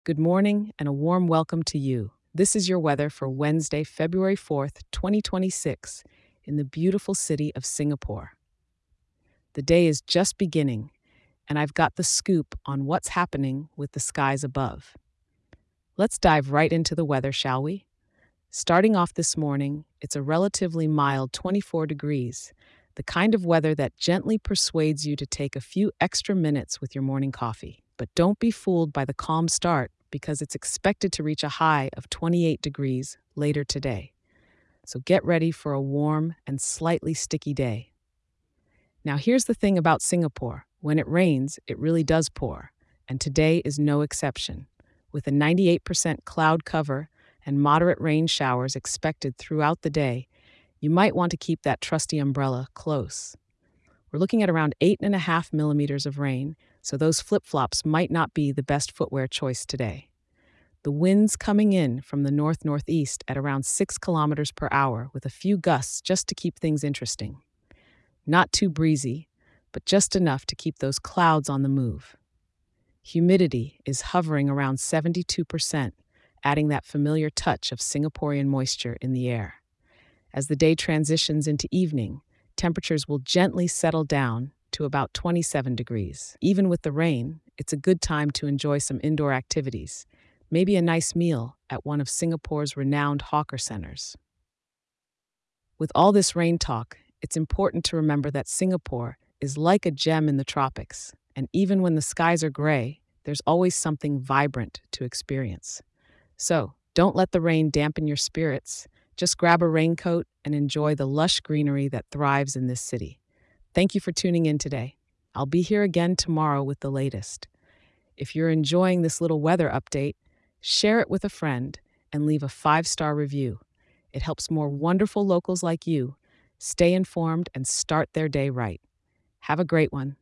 Good morning and a warm welcome to you. This is your weather for Wednesday, February 4th, 2026, in the beautiful city of Singapore. The day is just beginning, and I've got the scoop on what's happening with the skies above. Let's dive right into the weather, shall we? Starting off this morning, it's a relatively mild 24 degrees, the kind of weather that gently persuades you to take a few extra minutes with your morning coffee. But don't be fooled by the calm start because it's expected to reach a high of 28 degrees later today. So get ready for a warm and slightly sticky day. Now, here's the thing about Singapore: when it rains, it really does pour, and today is no exception. With a 98% cloud cover and moderate rain showers expected throughout the day, you might want to keep that trusty umbrella close. We're looking at around 8.5 millimeters of rain, so those flip flops might not be the best footwear choice today. The wind's coming in from the north northeast at around 6 kilometers per hour, with a few gusts just to keep things interesting. Not too breezy, but just enough to keep those clouds on the move. Humidity is hovering around 72%, adding that familiar touch of Singaporean moisture in the air. As the day transitions into evening, temperatures will gently settle down to about 27 degrees. Even with the rain, it's a good time to enjoy some indoor activities, maybe a nice meal at one of Singapore's renowned hawker centers. With all this rain talk, it's important to remember that Singapore is like a gem in the tropics, and even when the skies are gray, there's always something vibrant to experience. So, don't let the rain dampen your spirits. Just grab a raincoat and enjoy the lush greenery that thrives in this city. Thank you for tuning in today. I'll be here again tomorrow with the latest. If you're enjoying this little weather update, share it with a friend and leave a 5-star review. It helps more wonderful locals like you stay informed and start their day right. Have a great one.